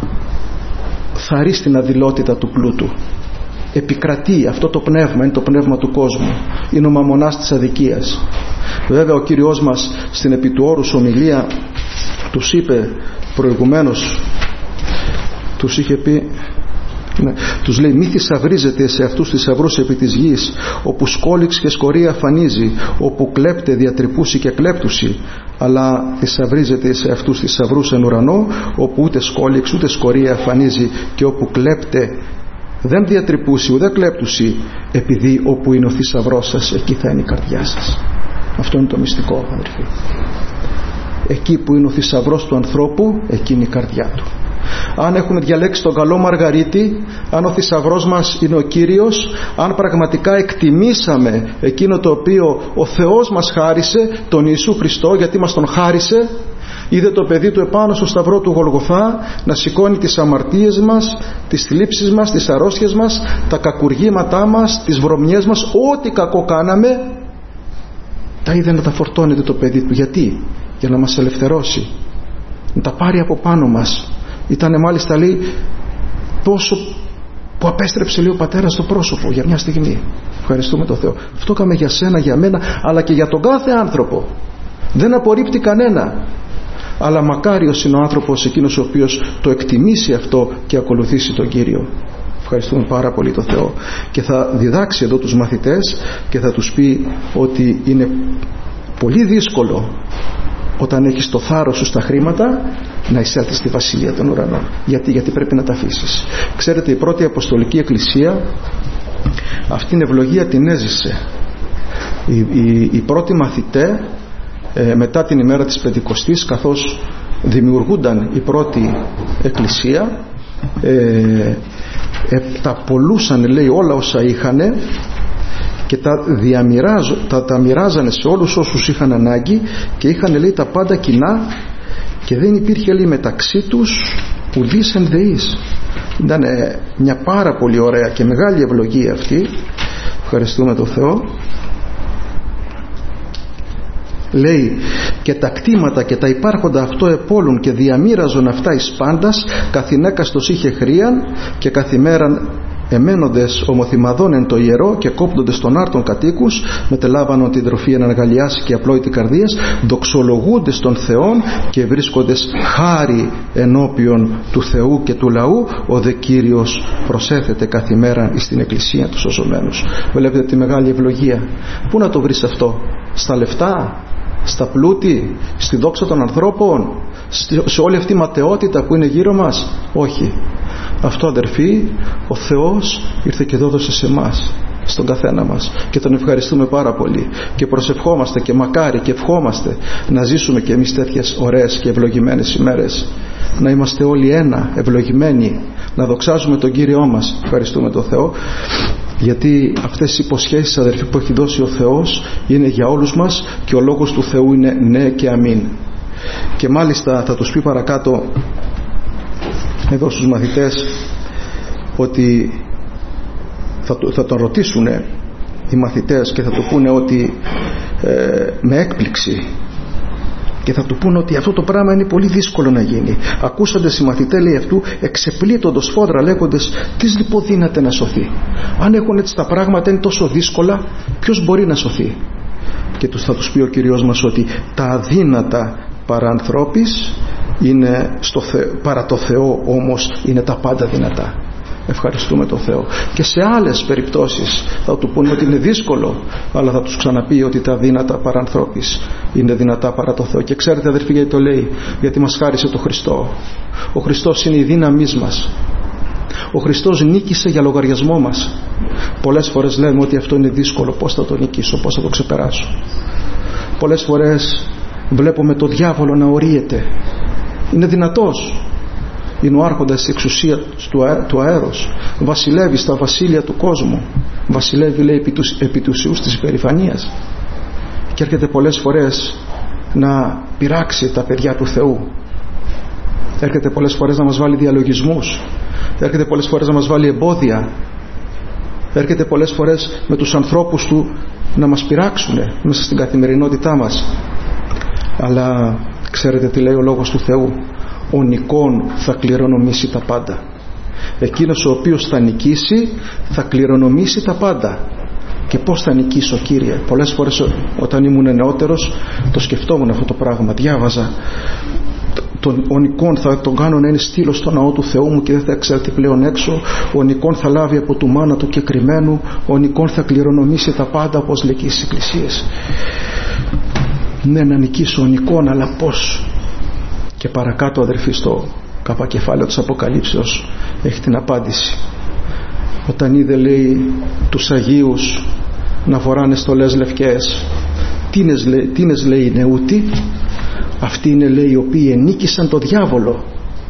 θαρρεί στην αδειλότητα του πλούτου, επικρατεί αυτό το πνεύμα, είναι το πνεύμα του κόσμου, είναι ο μαμωνάς της αδικίας. Βέβαια ο Κύριος μας στην επί του όρους ομιλία τους είπε προηγουμένως, τους είχε πει, τους λέει, μη θησαυρίζετε σε αυτούς θησαυρούς επί της γης, όπου σκόλιξ και σκορία αφανίζει, όπου κλέπτε διατρυπούσι και κλέπτουσι, αλλά θησαυρίζετε σε αυτούς θησαυρούς εν ουρανό, όπου ούτε σκόλιξ ούτε σκορία αφανίζει, και όπου κλέπτε δεν διατρυπούσι ούτε κλέπτουσι, επειδή όπου είναι ο θησαυρός σας, εκεί θα είναι η καρδιά σας. Αυτό είναι το μυστικό, αδερφοί. Εκεί που είναι ο θησαυρός του ανθρώπου, εκεί είναι η καρδιά του. Αν έχουμε διαλέξει τον καλό μαργαρίτη, αν ο θησαυρός μας είναι ο Κύριος, αν πραγματικά εκτιμήσαμε εκείνο το οποίο ο Θεός μας χάρισε, τον Ιησού Χριστό, γιατί μας τον χάρισε, είδε το παιδί του επάνω στο σταυρό του Γολγοθά να σηκώνει τις αμαρτίες μας, τις θλίψεις μας, τις αρρώστιες μας, τα κακουργήματά μας, τις βρωμιές μας, ό,τι κακό κάναμε, τα είδε να τα φορτώνεται το παιδί του. Γιατί? Για να μας ελευθερώσει, να τα πάρει από πάνω μας. Ήτανε μάλιστα, λέει, τόσο που απέστρεψε, λέει, ο πατέρας στο πρόσωπο για μια στιγμή. Ευχαριστούμε τον Θεό. Αυτό έκαμε για σένα, για μένα, αλλά και για τον κάθε άνθρωπο. Δεν απορρίπτει κανένα, αλλά μακάριος είναι ο άνθρωπος εκείνος ο οποίος το εκτιμήσει αυτό και ακολουθήσει τον Κύριο. Ευχαριστούμε πάρα πολύ τον Θεό. Και θα διδάξει εδώ τους μαθητές και θα τους πει ότι είναι πολύ δύσκολο όταν έχεις το θάρρος σου στα χρήματα να εισέλθεις στη Βασιλεία των Ουρανών. Γιατί πρέπει να τα αφήσεις. Ξέρετε, η πρώτη Αποστολική Εκκλησία αυτήν την ευλογία την έζησε. Οι πρώτοι μαθητές μετά την ημέρα της Πεντηκοστής, καθώς δημιουργούνταν η πρώτη εκκλησία, τα πολλούσαν, λέει, όλα όσα είχανε και τα μοιράζανε σε όλους όσους είχαν ανάγκη και είχαν, λέει, τα πάντα κοινά και δεν υπήρχε, λέει, μεταξύ τους ουδής ενδεής. Ήταν μια πάρα πολύ ωραία και μεγάλη ευλογία αυτή. Ευχαριστούμε τον Θεό. Λέει, και τα κτήματα και τα υπάρχοντα αυτό επόλουν και διαμοίραζον αυτά εις πάντας, καθηνέκαστος είχε χρίαν και καθημέραν εμένοντες ομοθυμαδών εν το ιερό και κόπτοντες των άρτων κατοίκους, μετελάβανον την τροφή εν αργαλιάς και απλόητη καρδίας, δοξολογούντες των Θεών και βρίσκοντες χάρη ενώπιον του Θεού και του λαού, ο δε Κύριος προσέθεται καθημέρα στην εκκλησία τους σωζωμένους. Βλέπετε τη μεγάλη ευλογία. Πού να το βρεις αυτό? Στα λεφτά, στα πλούτη, στη δόξα των ανθρώπων, σε όλη αυτή η ματαιότητα που είναι γύρω μας? Όχι. Αυτό, αδερφοί, ο Θεός ήρθε και δώδωσε σε εμάς, στον καθένα μας, και τον ευχαριστούμε πάρα πολύ και προσευχόμαστε και μακάρι και ευχόμαστε να ζήσουμε και εμείς τέτοιες ωραίες και ευλογημένες ημέρες, να είμαστε όλοι ένα, ευλογημένοι, να δοξάζουμε τον Κύριό μας. Ευχαριστούμε τον Θεό, γιατί αυτές οι υποσχέσεις, αδερφοί, που έχει δώσει ο Θεός είναι για όλους μας και ο λόγος του Θεού είναι ναι και αμήν. Και μάλιστα θα τους πει παρακάτω εδώ στους μαθητές ότι θα τον ρωτήσουν οι μαθητές και θα του πούνε ότι με έκπληξη, και θα του πούνε ότι αυτό το πράγμα είναι πολύ δύσκολο να γίνει. Ακούσαντες οι μαθητές, λέει, αυτού εξεπλήττοντος φόδρα, λέγοντες, τι λοιπόν δύναται να σωθεί? Αν έχουν έτσι τα πράγματα, είναι τόσο δύσκολα, ποιος μπορεί να σωθεί? Και θα τους πει ο Κύριος μας ότι τα αδύνατα παρά ανθρώπης είναι παρά το Θεό όμως είναι τα πάντα δυνατά. Ευχαριστούμε τον Θεό. Και σε άλλες περιπτώσεις θα του πούνε ότι είναι δύσκολο, αλλά θα τους ξαναπεί ότι τα δύνατα παρά ανθρώπης είναι δυνατά παρά το Θεό. Και ξέρετε, αδερφοί, γιατί το λέει? Γιατί μας χάρισε το Χριστό. Ο Χριστός είναι η δύναμή μας. Ο Χριστός νίκησε για λογαριασμό μας. Πολλές φορές λέμε ότι αυτό είναι δύσκολο, πώς θα το νικήσω, πώς θα το ξεπεράσω? Πολλές φορές βλέπουμε το διάβολο να ορίεται. Είναι δυνατός. Είναι ο άρχοντας της εξουσίας του αέρος. Βασιλεύει στα βασίλεια του κόσμου. Βασιλεύει, λέει, επί του ουσιούς της υπερηφανίας. Και έρχεται πολλές φορές να πειράξει τα παιδιά του Θεού. Έρχεται πολλές φορές να μας βάλει διαλογισμούς. Έρχεται πολλές φορές να μας βάλει εμπόδια. Έρχεται πολλές φορές με τους ανθρώπους του να μας πειράξουν μέσα στην καθημερινότητά μας. Αλλά ξέρετε τι λέει ο λόγος του Θεού? Ο νικών θα κληρονομήσει τα πάντα. Εκείνος ο οποίος θα νικήσει θα κληρονομήσει τα πάντα. Και πώς θα νικήσω, Κύριε? Πολλές φορές όταν ήμουν νεότερος το σκεφτόμουν αυτό το πράγμα. Διάβαζα ο νικών θα τον κάνω να είναι στήλος στο ναό του Θεού μου και δεν θα εξέλθει πλέον έξω. Ο νικών θα λάβει από του μάνα του κεκριμένου. Ο νικών θα κληρονομήσει τα πάντα, όπως λέει και στις εκκλησίες. Ναι, να νικήσω ο νικών, αλλά πώς? Και παρακάτω, αδερφοί, στο καπακεφάλαιο της Αποκαλύψεως έχει την απάντηση. Όταν λέει τους Αγίους να φοράνε στολές λευκές, τίνες λέει είναι ούτοι? Αυτοί είναι, λέει, οι οποίοι νίκησαν το διάβολο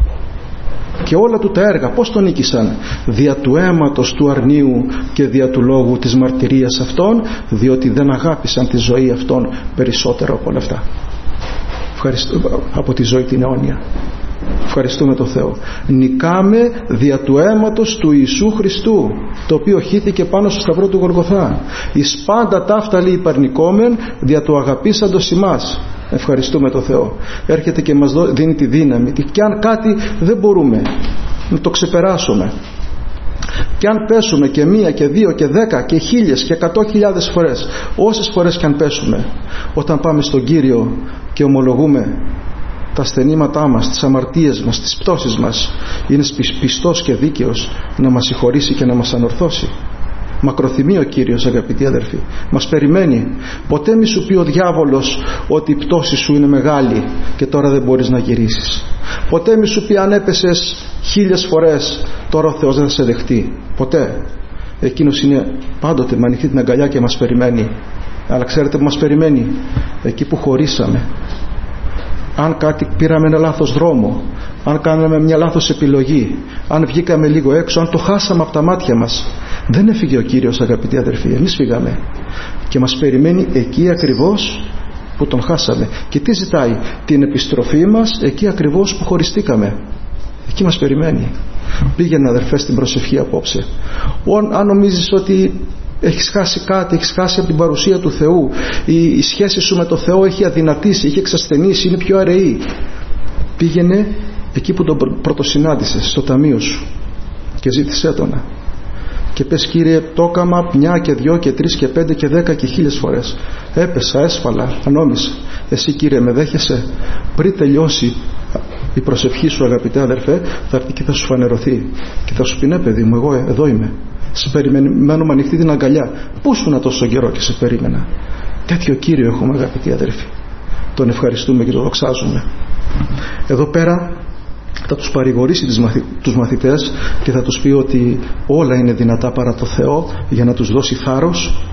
και όλα του τα έργα. Πώς το νίκησαν? Δια του αίματος του αρνίου και δια του λόγου της μαρτυρίας αυτών, διότι δεν αγάπησαν τη ζωή αυτών περισσότερο από όλα αυτά. Από τη ζωή την αιώνια. Ευχαριστούμε τον Θεό. Νικάμε δια του αίματος του Ιησού Χριστού, το οποίο χύθηκε πάνω στο σταυρό του Γολγοθά. Εις πάντα ταύτα λέει υπαρνικόμεν δια του αγαπήσαντος ημάς. Ευχαριστούμε τον Θεό. Έρχεται και μας δίνει τη δύναμη. Και αν κάτι δεν μπορούμε να το ξεπεράσουμε, και αν πέσουμε και 1 και 2 και 10 και 1000 και 100.000 φορές, όσες φορές και αν πέσουμε, όταν πάμε στον Κύριο και ομολογούμε τα ασθενήματά μας, τις αμαρτίες μας, τις πτώσεις μας, είναι πιστός και δίκαιος να μας συγχωρήσει και να μας ανορθώσει. Μακροθυμεί ο Κύριος, αγαπητοί αδερφοί, μας περιμένει. Ποτέ μη σου πει ο διάβολος ότι η πτώση σου είναι μεγάλη και τώρα δεν μπορείς να γυρίσεις. Ποτέ μη σου πει αν έπεσες 1000 φορές τώρα ο Θεός δεν θα σε δεχτεί. Ποτέ. Εκείνος είναι πάντοτε με ανοιχτή την αγκαλιά και μας περιμένει. Αλλά ξέρετε που μας περιμένει? Εκεί που χωρίσαμε. Αν κάτι πήραμε ένα λάθος δρόμο, αν κάναμε μια λάθος επιλογή, αν βγήκαμε λίγο έξω, αν το χάσαμε από τα μάτια μας, δεν έφυγε ο Κύριος, αγαπητοί αδερφοί, εμείς φύγαμε και μας περιμένει εκεί ακριβώς που τον χάσαμε. Και τι ζητάει? Την επιστροφή μας εκεί ακριβώς που χωριστήκαμε. Εκεί μας περιμένει. Πήγαινε, αδερφέ, στην προσευχή απόψε. Αν νομίζεις ότι έχεις χάσει κάτι, έχεις χάσει από την παρουσία του Θεού, η σχέση σου με το Θεό έχει αδυνατήσει, έχει εξασθενήσει, είναι πιο αραιή. Πήγαινε εκεί που τον πρωτοσυνάντησες, στο ταμείο σου, και ζήτησέ τον. Και πες, Κύριε, το έκαμα μια και δυο και τρεις και πέντε και 10 και 1000 φορές. Έπεσα, έσφαλα, ανόμισα. Εσύ, Κύριε, με δέχεσαι? Πριν τελειώσει η προσευχή σου, αγαπητέ αδερφέ, θα έρθει και θα σου φανερωθεί και θα σου πει, ναι παιδί μου, εγώ εδώ είμαι, σε περιμένω με ανοιχτή την αγκαλιά. Πού ήσουν τόσο καιρό και σε περίμενα? Τέτοιο Κύριο έχουμε, αγαπητοί αδερφοί. Τον ευχαριστούμε και τον δοξάζουμε. Εδώ πέρα θα τους παρηγορήσει τους μαθητές και θα τους πει ότι όλα είναι δυνατά παρά το Θεό, για να τους δώσει θάρρος,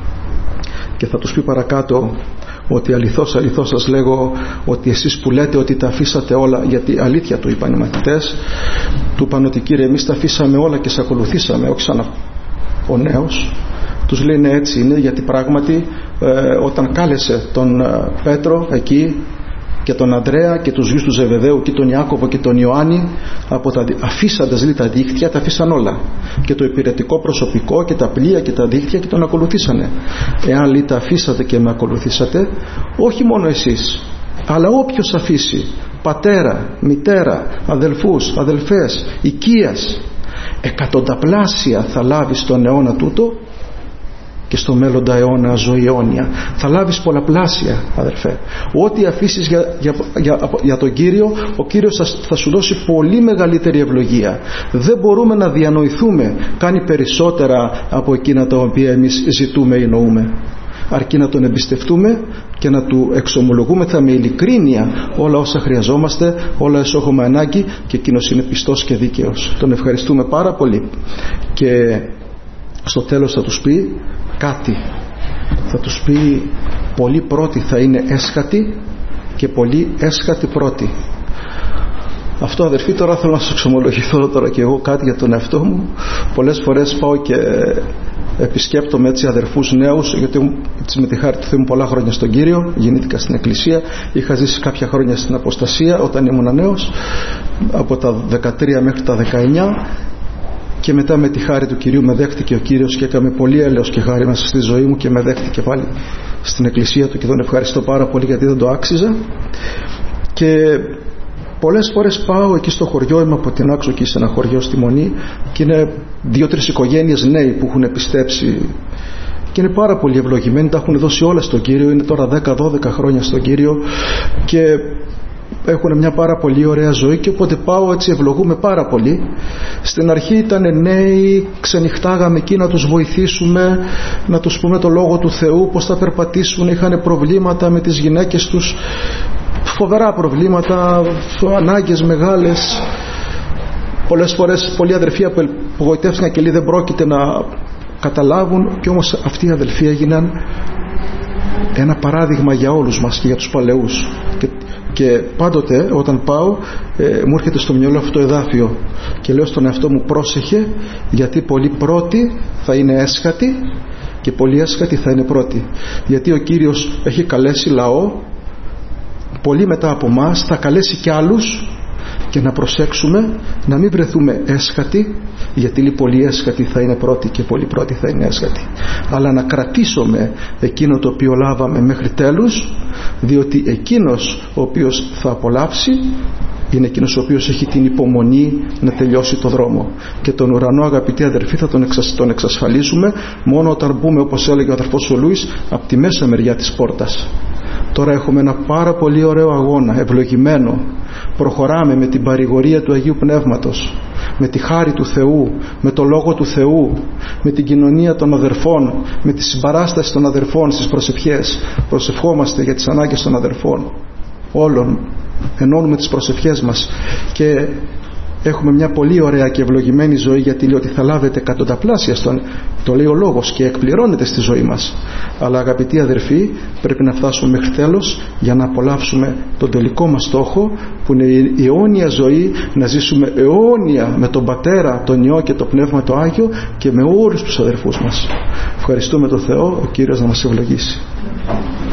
και θα τους πει παρακάτω ότι αληθώς αληθώς σας λέγω ότι εσείς που λέτε ότι τα αφήσατε όλα, γιατί αλήθεια του είπαν οι μαθητές, του είπαν ότι, Κύριε, εμείς τα αφήσαμε όλα και σε ακολουθήσαμε, όχι σαν ο νέος. Τους λέει, ναι, έτσι είναι, γιατί πράγματι όταν κάλεσε τον Πέτρο εκεί και τον Ανδρέα και τους γιους του Ζεβεδαίου και τον Ιάκωβο και τον Ιωάννη, αφήσαντες τα δίχτυα, τα αφήσαν όλα, και το υπηρετικό προσωπικό και τα πλοία και τα δίχτυα, και τον ακολουθήσανε. Εάν λέει τα αφήσατε και με ακολουθήσατε, όχι μόνο εσείς, αλλά όποιος αφήσει πατέρα, μητέρα, αδελφούς, αδελφές, οικίας, εκατονταπλάσια θα λάβει στον αιώνα τούτο και στο μέλλοντα αιώνα ζωή αιώνια. Θα λάβεις πολλαπλάσια, αδελφέ. Ό,τι αφήσεις για τον Κύριο, ο Κύριος θα σου δώσει πολύ μεγαλύτερη ευλογία. Δεν μπορούμε να διανοηθούμε, κάνει περισσότερα από εκείνα τα οποία εμείς ζητούμε ή νοούμε. Αρκεί να τον εμπιστευτούμε και να του εξομολογούμε με ειλικρίνεια όλα όσα χρειαζόμαστε, όλα όσα έχουμε ανάγκη, και εκείνος είναι πιστός και δίκαιος. Τον ευχαριστούμε πάρα πολύ. Και στο τέλος θα τους πει κάτι. Θα τους πει, πολλοί πρώτοι θα είναι έσχατοι και πολλοί έσχατοι πρώτοι. Αυτό, αδερφοί, τώρα θέλω να σας εξομολογηθώ τώρα και εγώ κάτι για τον εαυτό μου. Πολλές φορές πάω και επισκέπτομαι έτσι αδερφούς νέους, γιατί έτσι με τη χάρη του Θεού μου πολλά χρόνια στον Κύριο, γεννήθηκα στην Εκκλησία, είχα ζήσει κάποια χρόνια στην Αποστασία όταν ήμουν νέος, από τα 13 μέχρι τα 19, και μετά με τη χάρη του Κυρίου με δέχτηκε ο Κύριος και έκαμε πολύ έλεος και χάρη μέσα στη ζωή μου και με δέχτηκε πάλι στην Εκκλησία του, και τον ευχαριστώ πάρα πολύ, γιατί δεν το άξιζα. Και πολλές φορές πάω εκεί στο χωριό, είμαι από την Άξο εκεί σε ένα χωριό στη Μονή, και είναι 2-3 οικογένειες νέοι που έχουν πιστέψει και είναι πάρα πολύ ευλογημένοι, τα έχουν δώσει όλα στον Κύριο, είναι τώρα 10-12 χρόνια στον Κύριο και έχουν μια πάρα πολύ ωραία ζωή, και όποτε πάω έτσι ευλογούμε πάρα πολύ. Στην αρχή ήταν νέοι, ξενυχτάγαμε εκεί να τους βοηθήσουμε, να τους πούμε το Λόγο του Θεού, πως θα περπατήσουν, είχαν προβλήματα με τις γυναίκες τους, φοβερά προβλήματα, ανάγκες μεγάλες. Πολλές φορές πολλοί αδερφοί απογοητεύτηκαν και λέει δεν πρόκειται να καταλάβουν, και όμως αυτοί οι αδελφοί έγιναν ένα παράδειγμα για όλους μας και για τους παλαιούς. Και πάντοτε όταν πάω μου έρχεται στο μυαλό αυτό το εδάφιο και λέω στον εαυτό μου, πρόσεχε, γιατί πολλοί πρώτοι θα είναι έσχατοι και πολλοί έσχατοι θα είναι πρώτοι. Γιατί ο Κύριος έχει καλέσει λαό, πολύ μετά από μας θα καλέσει και άλλους, και να προσέξουμε να μην βρεθούμε έσχατοι, γιατί οι πολλοί έσχατοι θα είναι πρώτοι και πολλοί πρώτοι θα είναι έσχατοι, αλλά να κρατήσουμε εκείνο το οποίο λάβαμε μέχρι τέλους, διότι εκείνος ο οποίος θα απολαύσει είναι εκείνος ο οποίος έχει την υπομονή να τελειώσει το δρόμο, και τον ουρανό, αγαπητοί αδερφοί, θα τον εξασφαλίσουμε μόνο όταν μπούμε, όπως έλεγε ο αδερφός ο Λούις, από τη μέσα μεριά της πόρτας. Τώρα έχουμε ένα πάρα πολύ ωραίο αγώνα, ευλογημένο. Προχωράμε με την παρηγορία του Αγίου Πνεύματος, με τη χάρη του Θεού, με το Λόγο του Θεού, με την κοινωνία των αδερφών, με τη συμπαράσταση των αδερφών στις προσευχές. Προσευχόμαστε για τις ανάγκες των αδερφών όλων, ενώνουμε τις προσευχές μας και έχουμε μια πολύ ωραία και ευλογημένη ζωή, γιατί λέει ότι θα λάβετε εκατονταπλάσια το λέει ο Λόγος και εκπληρώνεται στη ζωή μας. Αλλά αγαπητοί αδερφοί, πρέπει να φτάσουμε μέχρι τέλος για να απολαύσουμε τον τελικό μας στόχο, που είναι η αιώνια ζωή, να ζήσουμε αιώνια με τον Πατέρα, τον Υιό και το Πνεύμα το Άγιο και με όλους τους αδερφούς μας. Ευχαριστούμε τον Θεό, ο Κύριος να μας ευλογήσει.